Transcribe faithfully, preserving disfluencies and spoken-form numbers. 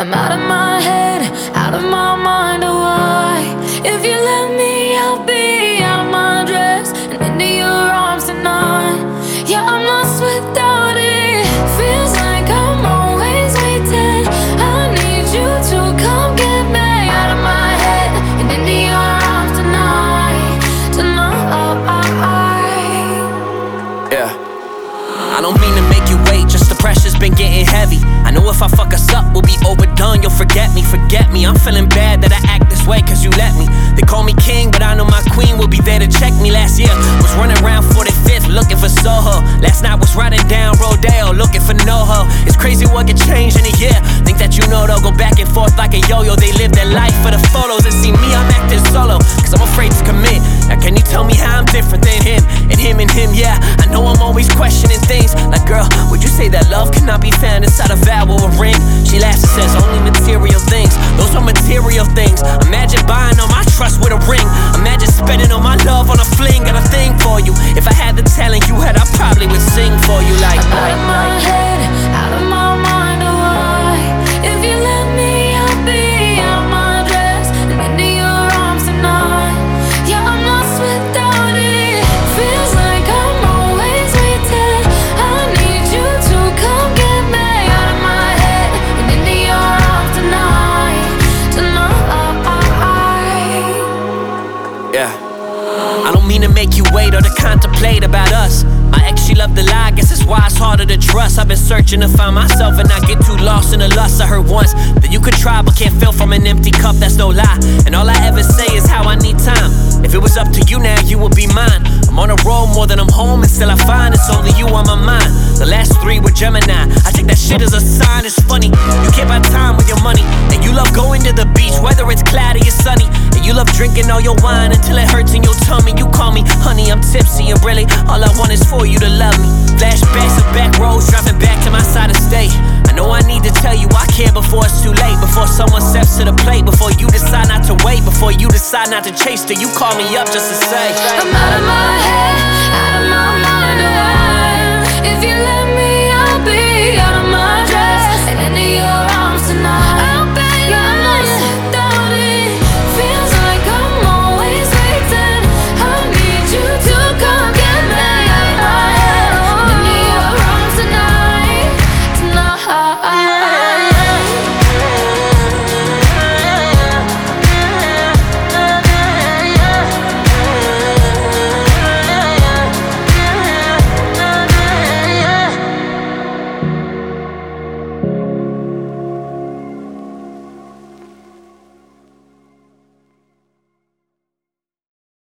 I'm out of my head, out of my mind, oh why? If you let me, I'll be out of my dress and into your arms tonight. Yeah, I'm lost without it. Feels like I'm always waiting. I need you to come get me out of my head and into your arms tonight. Tonight. Yeah. I don't mean to make you wait, just the pressure's been getting heavy. I know if I fuck us up, we'll be overdone. You'll forget me, forget me. I'm feeling bad that I act this way, cause you let me. They call me king, but I know my queen will be there to check me. Last year, was running around forty-fifth, looking for Soho. Last night was riding down Rodeo, looking for NoHo. It's crazy what can change in a year. Think that you know they'll go back and forth like a yo-yo. They live their life for the photos, and see me, I'm acting solo, cause I'm afraid to commit. Now can you tell me how I'm different than him? And him and him, yeah. I know I'm always questioning things. Like, girl, would you say that love cannot be found inside a vow or a ring? She laughs and says only material things. Those are material things. Imagine buying all my trust with a ring. Imagine spending all my love on a fling. Got a thing for you. If I had the talent you had, I probably would sing for you like. I'm out of my head, out of my mind, oh why? If you let me, I'll be out of my dress and into your arms tonight. Yeah, I'm lost without it. Feels like I'm always waiting. I need you to come get me out of my head and into your arms tonight. Tonight. Yeah. I don't mean to make you wait or to contemplate about us. My ex, she loved to lie, I guess that's why it's harder to trust. I've been searching to find myself and not get too lost in the lust. I heard once that you could try but can't fill from an empty cup, that's no lie. And all I ever say is how I need time. If it was up to you now, you would be mine. I'm on a roll more than I'm home, and still I find it's only you on my mind. The last three were Gemini, I take that shit as a sign. It's funny, you can't buy time with your money. And you love going to the beach, whether it's cloudy or sunny. And you love drinking all your wine until it hurts in your tummy. You call me honey, I'm tipsy, and really all I want is for you to love me. Flashbacks of back roads, driving back to my side of state. I know I need to tell you I care before it's too late. Before someone steps to the plate, before you decide not to wait, before you decide not to chase till you call me up just to say I'm out of my head, out of my mind, oh why? If you let me